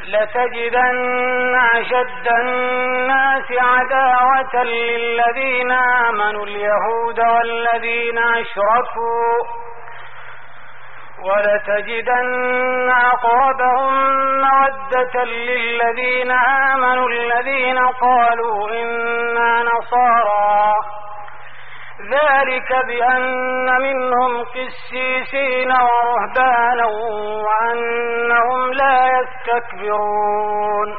لتجدن أشد الناس عداوة للذين آمنوا اليهود والذين أشركوا ولتجدن أقربهم مودة للذين آمنوا الذين قالوا إنا نصارى ذلك بأن منهم قسيسين ورهبانا وأنهم لا يستكبرون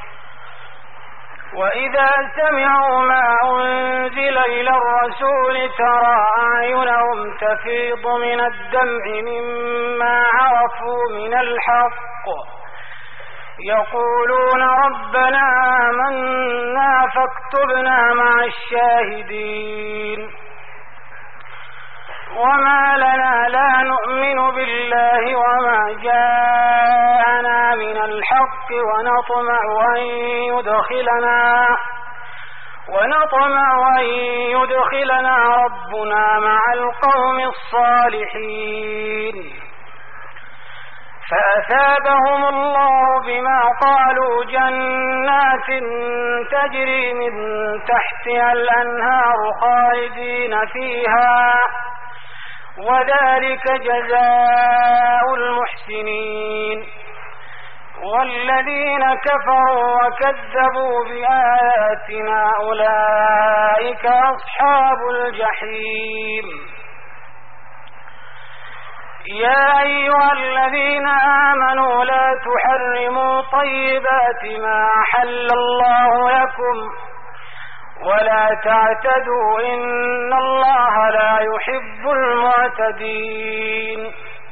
وإذا سمعوا ما أنزل إلى الرسول ترى أعينهم تفيض من الدمع مما عرفوا من الحق يقولون ربنا آمنا فاكتبنا مع الشاهدين وما لنا لا نؤمن بالله وما جاءنا من الحق ونطمع أن يدخلنا ربنا مع القوم الصالحين فأثابهم الله بما قالوا جنات تجري من تحتها الأنهار خالدين فيها وذلك جزاء المحسنين والذين كفروا وكذبوا بآياتنا أولئك أصحاب الجحيم يا أيها الذين آمنوا لا تحرموا طيبات ما أحل الله لكم ولا تعتدوا إن الله لا يحب المعتدين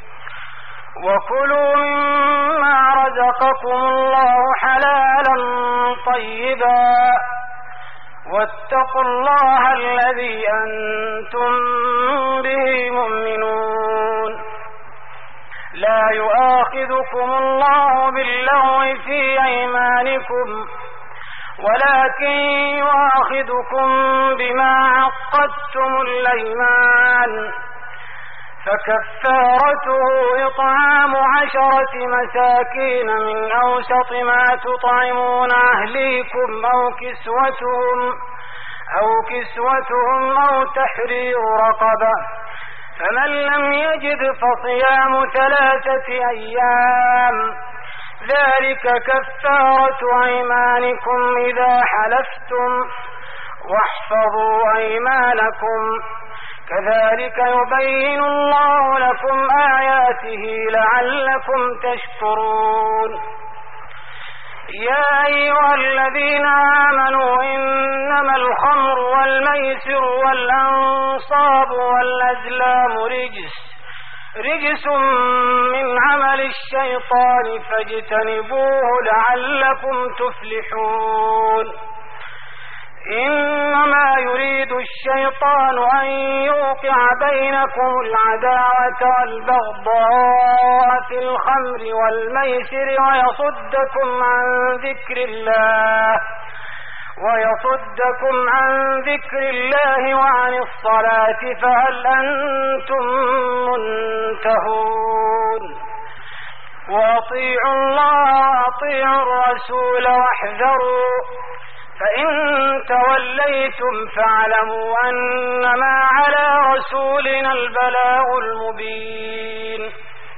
وكلوا مما رزقكم الله حلالا طيبا واتقوا الله الذي أنتم به مؤمنون لا يؤاخذكم الله باللغو في أيمانكم ولكن يؤاخذكم بما عقدتم الأيمان فكفارته إطعام 10 مساكين من أوسط ما تطعمون أهليكم أو كسوتهم أو تحرير رقبة فمن لم يجد فصيام 3 أيام ذلك كفارة أيمانكم إذا حلفتم واحفظوا أيمانكم كذلك يبين الله لكم آياته لعلكم تشكرون يا أيها الذين آمنوا إنما الخمر والميسر والأنصاب والأزلام رجس من عمل الشيطان فاجتنبوه لعلكم تفلحون إنما يريد الشيطان أن يوقع بينكم العداوة والبغضاء في الخمر والميسر ويصدكم عن ذكر الله وعن الصلاة فهل أنتم منتهون وأطيعوا الله وأطيعوا الرسول واحذروا فإن توليتم فاعلموا أنما على رسولنا البلاغ المبين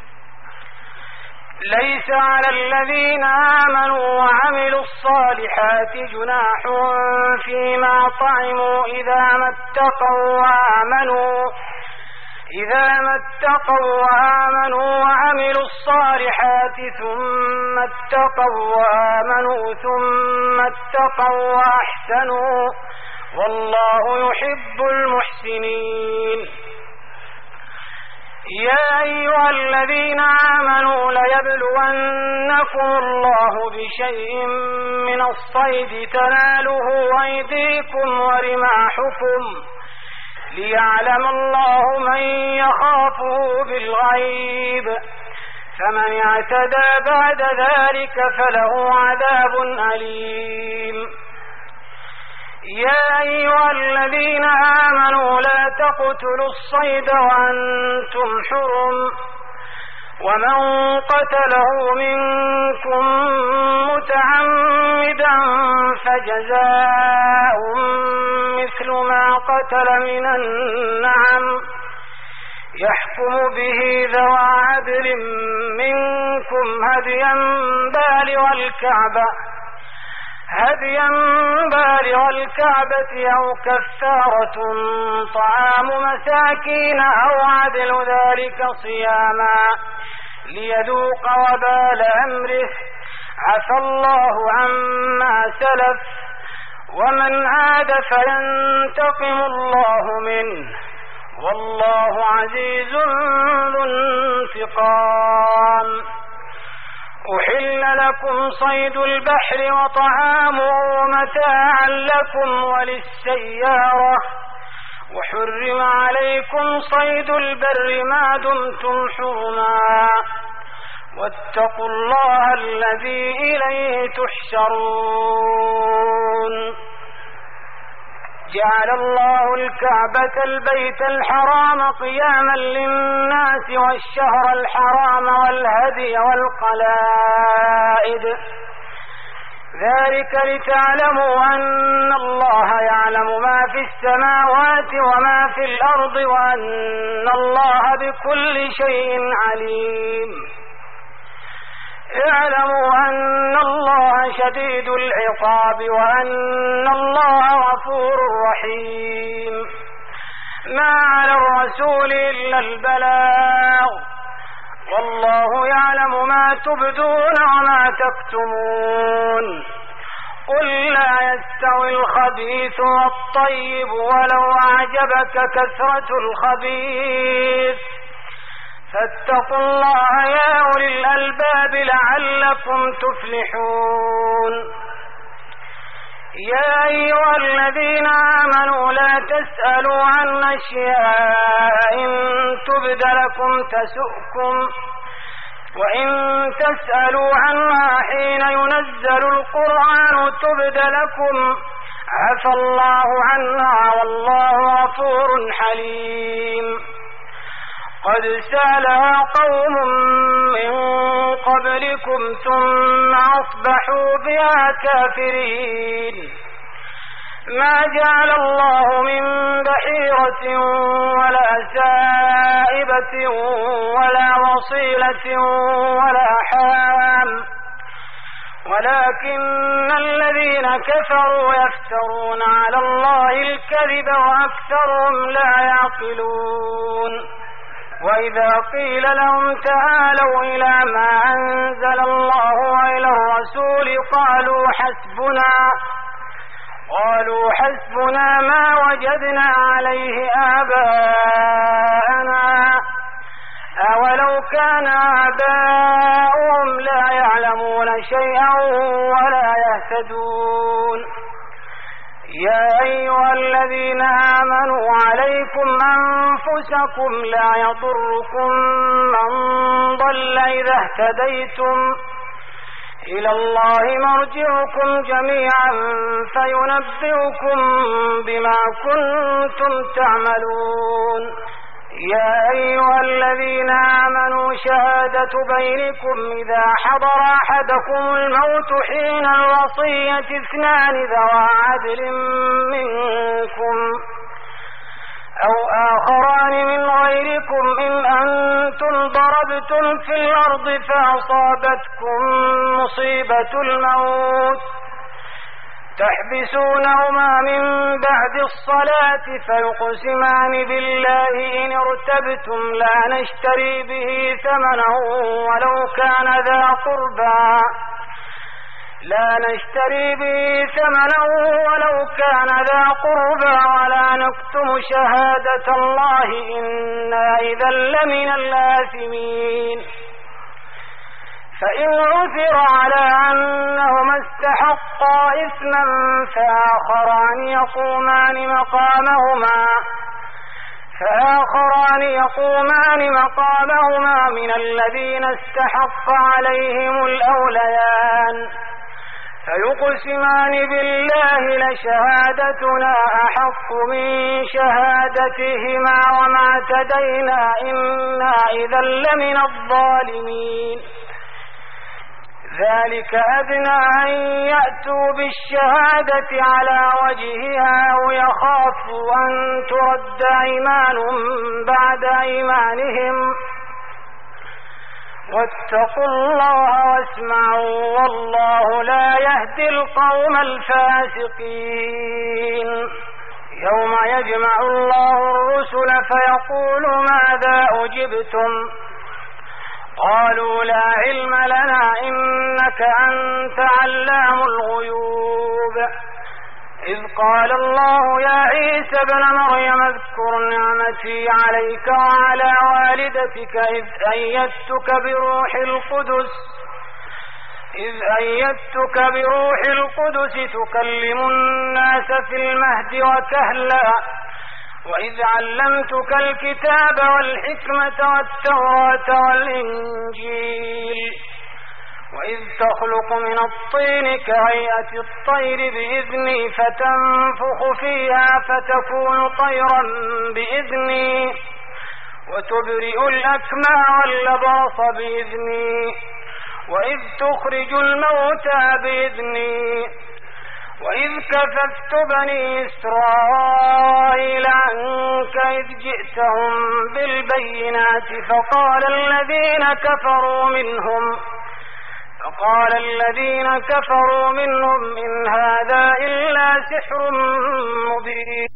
ليس على الذين آمنوا وعملوا الصالحات جناح فيما طعموا إذا ما اتقوا وآمنوا وعملوا الصالحات ثم اتقوا وآمنوا ثم اتقوا وأحسنوا والله يحب المحسنين يا أيها الذين آمنوا ليبلونكم الله بشيء من الصيد تناله أيديكم ورماحكم ليعلم الله من يخافه بالغيب فمن اعتدى بعد ذلك فله عذاب أليم يا أيها الذين آمنوا لا تقتلوا الصيد وأنتم حرم ومن قتله منكم فجزاء مثل ما قتل من النعم يحكم به ذوى عدل منكم هديا بالغ الكعبة أو كفارة طعام مساكين أو عدل ذلك صياما ليذوق وبال أمره عفى الله عما سلف ومن عاد فينتقم الله منه والله عزيز ذو انتقام. أحل لكم صيد البحر وطعامه متاعا لكم وللسيارة وحرم عليكم صيد البر ما دمتم حرما واتقوا الله الذي إليه تحشرون. جعل الله الكعبة البيت الحرام قياما للناس والشهر الحرام والهدي والقلائد ذلك لتعلموا أن الله يعلم ما في السماوات وما في الأرض وأن الله بكل شيء عليم. اعلموا أن الله شديد العقاب وأن الله غفور رحيم. ما على الرسول إلا البلاغ والله يعلم ما تبدون وما تكتمون. قل لا يستوي الخبيث والطيب ولو أعجبك كثرة الخبيث فاتقوا الله يا أولي الألباب لعلكم تفلحون. يا أيها الذين آمنوا لا تسألوا عن أشياء إن تبد لكم تسؤكم وإن تسألوا عنها حين ينزل القرآن تبد لكم عفى الله عنها والله غفور حليم. قد سألها قوم من قبلكم ثم أصبحوا بها كافرين. ما جعل الله من بحيرة ولا سائبة ولا وصيلة ولا حام ولكن الذين كفروا يفترون على الله الكذب وأكثرهم لا يعقلون. وإذا قيل لهم تعالوا إلى ما أنزل الله وإلى الرسول قالوا حسبنا ما وجدنا عليه آباءنا أولو كان آباؤهم لا يعلمون شيئا ولا يهتدون. يا أيها الذين آمنوا عليكم أنفسكم لا يضركم من ضل إذا اهتديتم إلى الله مرجعكم جميعا فينبئكم بما كنتم تعملون. يا أيها الذين آمنوا شهادة بينكم إذا حضر أحدكم الموت حين الوصية 2 ذوى عدل منكم أو آخران من غيركم إن أنتم ضربتم في الأرض فأصابتكم مصيبة الموت تحبسونهما من بعد الصلاة فيقسمان بالله إن ارتبتم لا نشتري به ثمنا ولو كان ذا قربى ولا نكتم شهادة الله إنا إذا لمن الآثمين. فإن عثر على أنهما استحقا إثما فآخران يقومان مقامهما من الذين استحق عليهم الأوليان فيقسمان بالله لشهادتنا أحق من شهادتهما وما اعتدينا إنا إذا لمن الظالمين. ذلك أدنى أن يأتوا بالشهادة على وجهها أو يخافوا أن ترد أيمان بعد أيمانهم واتقوا الله واسمعوا والله لا يهدي القوم الفاسقين. يوم يجمع الله الرسل فيقول ماذا أجبتم قالوا لا علم لنا إنك أنت علام الغيوب. إذ قال الله يا عيسى ابن مريم اذكر نعمتي عليك وعلى والدتك إذ أيدتك بروح القدس تكلم الناس في المهد وكهلا وإذ علمتك الكتاب والحكمة والتوراة والإنجيل وإذ تخلق من الطين كهيئة الطير بإذني فتنفخ فيها فتكون طيرا بإذني وتبرئ الأكمى والأبرص بإذني وإذ تخرج الموتى بإذني وإذ كففت بني إسرائيل عنك إذ جئتهم بالبينات فقال الذين كفروا منهم إن هذا إلا سحر مبين.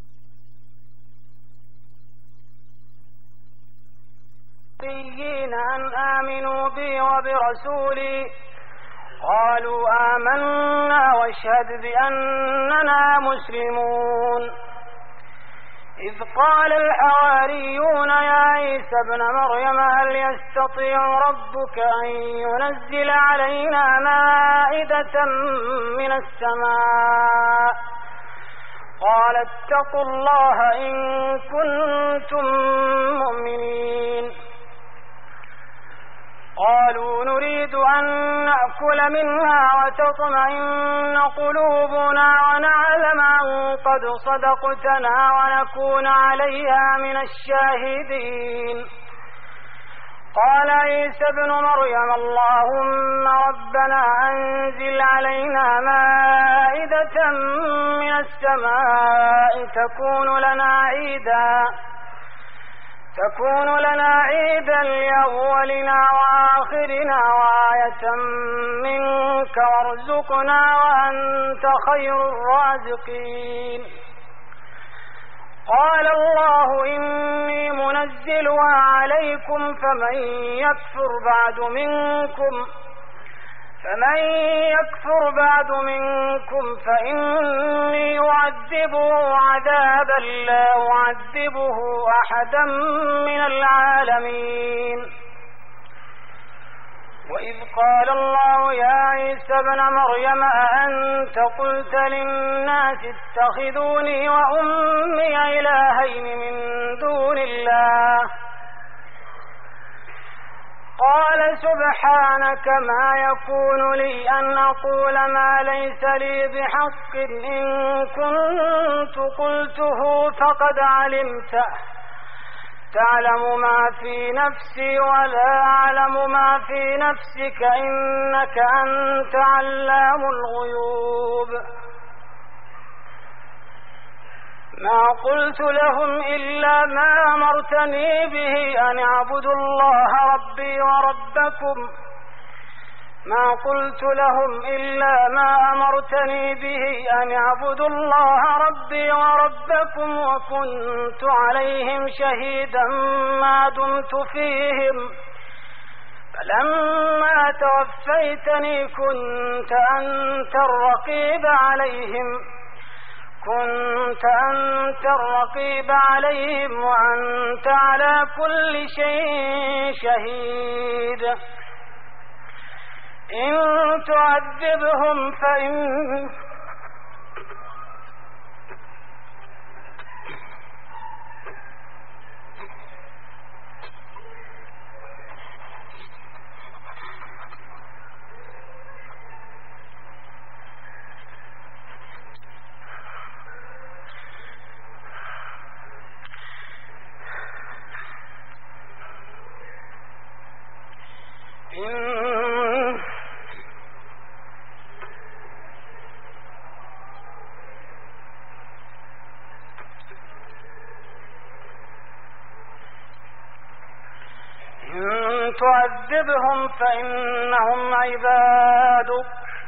أن آمنوا بي وبرسولي قالوا آمنا واشهد بأننا مسلمون. إذ قال الحواريون يا عيسى ابن مريم هل يستطيع ربك أن ينزل علينا مائدة من السماء قال اتقوا الله إن كنتم مؤمنين. قالوا نريد أن نأكل منها وتطمئن قلوبنا ونعلم أن قد صدقتنا ونكون عليها من الشاهدين. قال عيسى ابن مريم اللهم ربنا أنزل علينا مائدة من السماء تكون لنا عيدا لأولنا وآخرنا وآية منك وارزقنا وأنت خير الرازقين. قال الله إني منزلها عليكم فمن يكفر بعد منكم فإني أعذبه عذابا لا أعذبه أحدا من العالمين. وإذ قال الله يا عيسى ابن مريم أأنت قلت للناس اتخذوني وأمي إلهين من دون الله قال سبحانك ما يكون لي أن أقول ما ليس لي بحق إن كنت قلته فقد علمته تعلم ما في نفسي ولا أعلم ما في نفسك إنك أنت علام الغيوب. ما قلت لهم إلا ما أمرتني به أن اعبدوا الله ربي وربكم وكنت عليهم شهيدا ما دمت فيهم فلما توفيتني كنت أنت الرقيب عليهم وأنت على كل شيء شهيد. إن تعذبهم تعذبهم فإنهم عبادك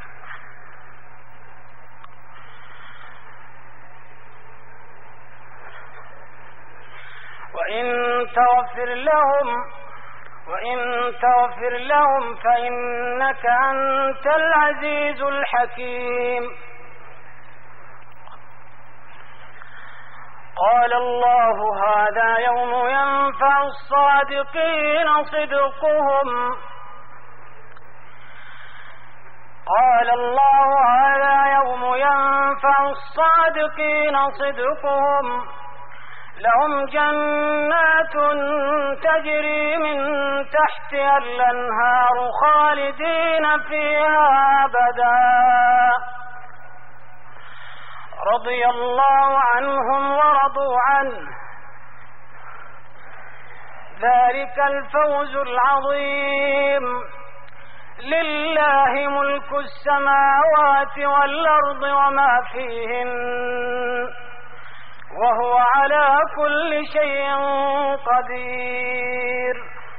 وإن تغفر لهم فإنك أنت العزيز الحكيم. قال الله هذا يوم ينفع الصادقين صدقهم لهم جنات تجري من تحتها الأنهار خالدين فيها أبدا رضي الله عنهم ورضوا عنه ذلك الفوز العظيم. لله ملك السماوات والأرض وما فيهن وهو على كل شيء قدير.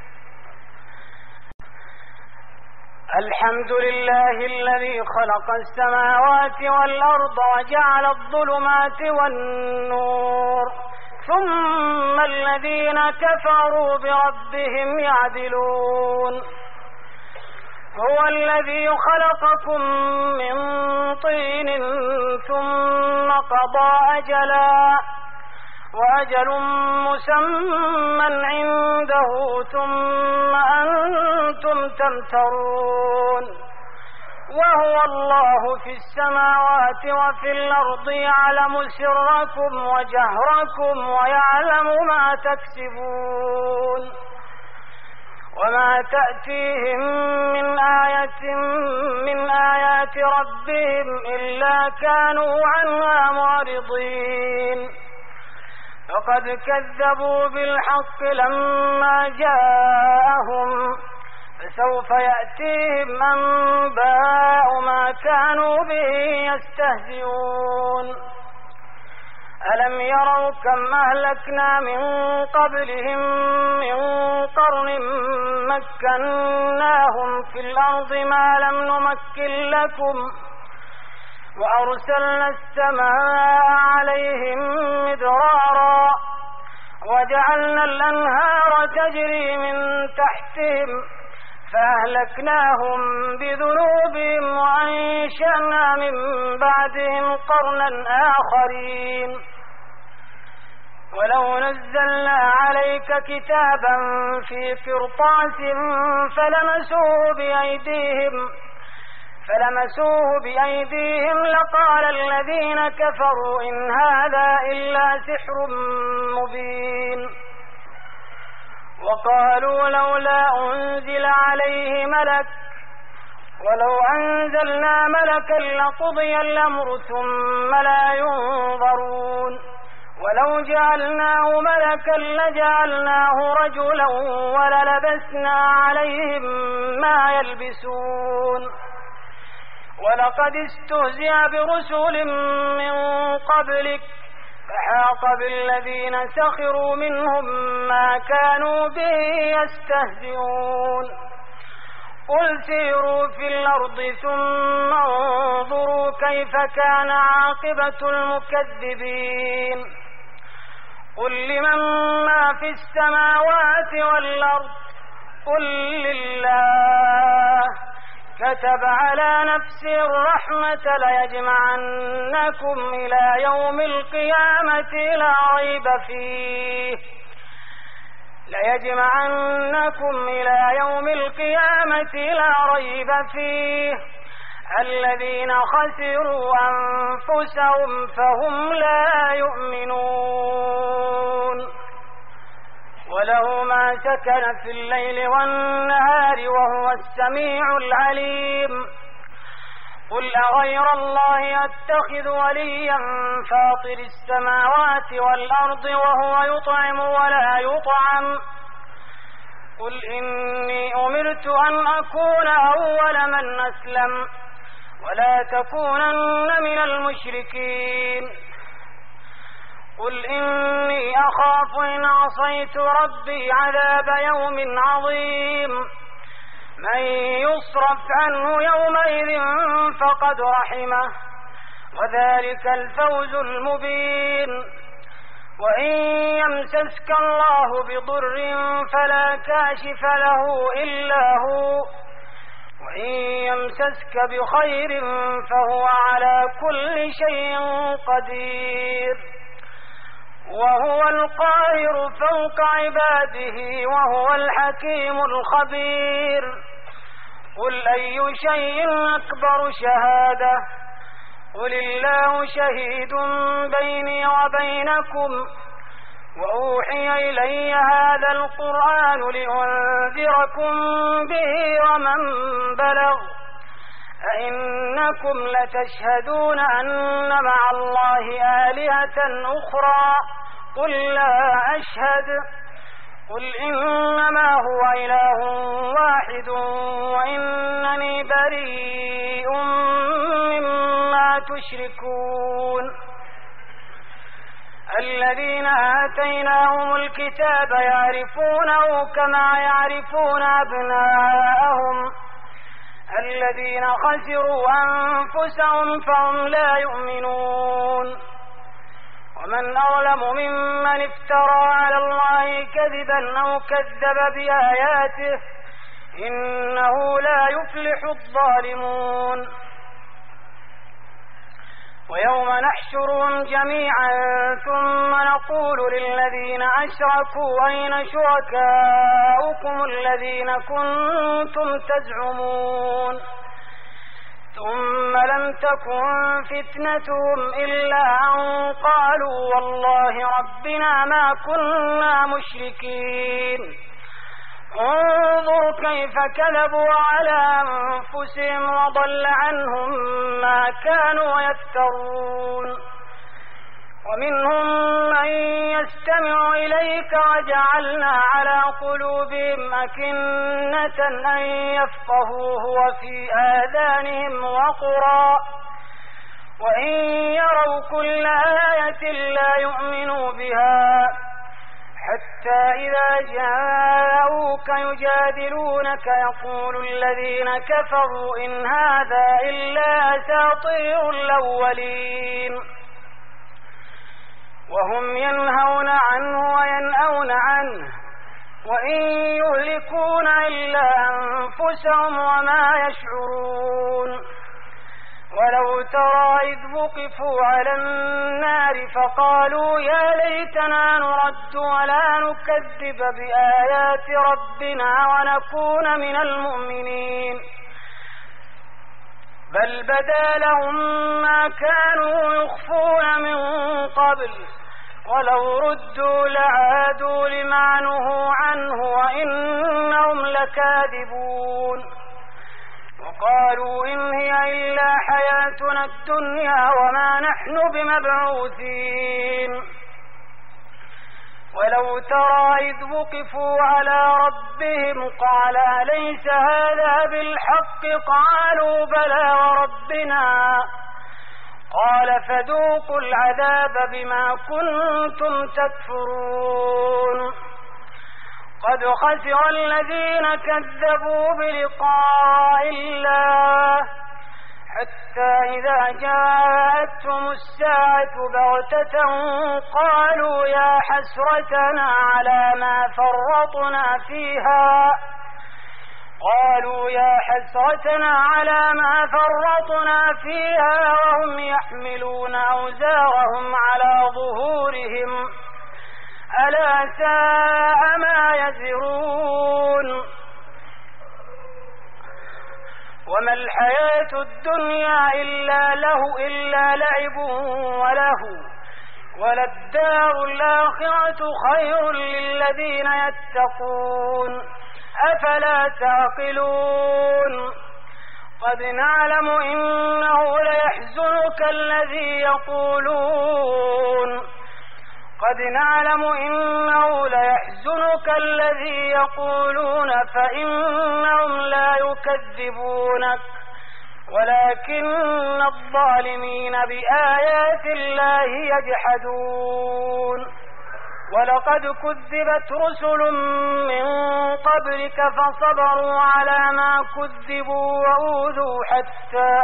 الحمد لله الذي خلق السماوات والأرض وجعل الظلمات والنور ثم الذين كفروا بربهم يعدلون. هو الذي خلقكم من طين ثم قضى أجلا وأجل مسمى عنده ثم أنتم تمترون. وهو الله في السماوات وفي الأرض يعلم سركم وجهركم ويعلم ما تكسبون. وما تأتيهم من آية من آيات ربهم إلا كانوا عنها معرضين. فقد كذبوا بالحق لما جاءهم فسوف يأتيهم أنباء ما كانوا به يستهزئون. ألم يروا كم أهلكنا من قبلهم من قرن مكناهم في الأرض ما لم نمكن لكم وأرسلنا السماء عليهم مدرارا وجعلنا الأنهار تجري من تحتهم فأهلكناهم بذنوبهم وأنشأنا من بعدهم قرنا آخرين. ولو نزلنا عليك كتابا في قرطاس فلمسوه بأيديهم لقال الذين كفروا إن هذا إلا سحر مبين. وقالوا لولا أنزل عليه ملك ولو أنزلنا ملكا لقضي الأمر ثم لا ينظرون. ولو جعلناه ملكا لجعلناه رجلا وللبسنا عليهم ما يلبسون. ولقد استهزئ برسل من قبلك فحاق بالذين سخروا منهم ما كانوا به يستهزئون. قل سيروا في الأرض ثم انظروا كيف كان عاقبة المكذبين. قل لمن ما في السماوات والأرض قل لله كتب على نفسه الرحمة ليجمعنكم إلى يوم القيامة لا ريب فيه الذين خسروا أنفسهم فهم لا يؤمنون. وله ما سكن في الليل والنهار وهو السميع العليم. قل أغير الله أتخذ وليا فاطر السماوات والأرض وهو يطعم ولا يطعم. قل إني أمرت أن أكون أول من أسلم ولا تكونن من المشركين. قل إني أخاف إن عصيت ربي عذاب يوم عظيم من يصرف عنه يومئذ فقد رحمه وذلك الفوز المبين وإن يمسسك الله بضر فلا كاشف له إلا هو وإن يمسسك بخير فهو على كل شيء قدير وهو القاهر فوق عباده وهو الحكيم الخبير قل أي شيء أكبر شهادة قل الله شهيد بيني وبينكم وأوحي إلي هذا القرآن لأنذركم به ومن بلغ أئنكم لتشهدون أن مع الله آلهة أخرى قل لا أشهد قل إنما هو إله واحد وإنني بريء مما تشركون الذين آتيناهم الكتاب يعرفونه كما يعرفون أبناءهم الذين خسروا أنفسهم فهم لا يؤمنون ومن أظلم ممن افترى على الله كذبا أو كذب بآياته إنه لا يفلح الظالمون ويوم نحشرهم جميعا ثم نقول للذين أشركوا أين شركاؤكم الذين كنتم تزعمون ثم لم تكن فتنتهم إلا أن قالوا والله ربنا ما كنا مشركين انظر كيف كذبوا على أنفسهم وضل عنهم ما كانوا يفترون ومنهم من يستمع إليك وجعلنا على قلوبهم أكنة أن يفقهوه وفي آذانهم وقرا وإن يروا كل آية لا يؤمنوا بها حتى إذا جاءوك يجادلونك يقول الذين كفروا إن هذا إلا أساطير الأولين وهم ينهون عنه وينأون عنه وإن يهلكون إلا أنفسهم وما يشعرون ولو ترى إذ وقفوا على النار فقالوا يا ليتنا نرد ولا نكذب بآيات ربنا ونكون من المؤمنين بل بدا لهم ما كانوا يخفون من قبل ولو ردوا لعادوا لما نهوا عنه وإنهم لكاذبون وقالوا إن هي إلا حياتنا الدنيا وما نحن بمبعوثين ولو ترى إذ وقفوا على ربهم قال أليس هذا بالحق قالوا بلى وربنا قال فذوقوا العذاب بما كنتم تكفرون قد خسر الذين كذبوا بلقاء الله حتى إذا جاءتهم الساعة بغتة قالوا يا حسرتنا على ما فرطنا فيها وهم يحملون أوزارهم على ظهورهم ألا ساء ما يزرون وما الحياة الدنيا إلا لعب وله وللدار الآخرة خير للذين يتقون أفلا تعقلون قد نعلم إنه ليحزنك الذي يقولون فإنهم لا يكذبونك ولكن ولكن الظالمين بآيات الله يجحدون ولقد كذبت رسل من قبلك فصبروا على ما كذبوا وأوذوا حتى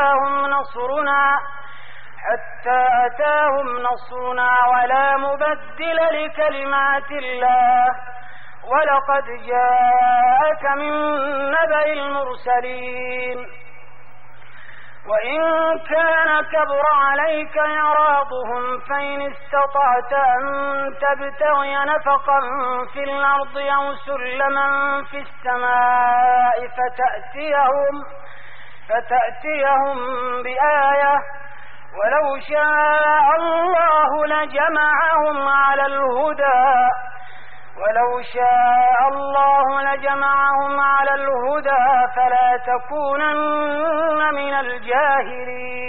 أتاهم نصرنا ولا مبدل لكلمات الله ولقد جاءك من نبأ المرسلين وإن كان كبر عليك إعراضهم فإن استطعت أن تبتغي نفقا في الأرض أو سلما في السماء فتأتيهم بآية ولو شاء الله لجمعهم على الهدى فلا تكونن من الجاهلين.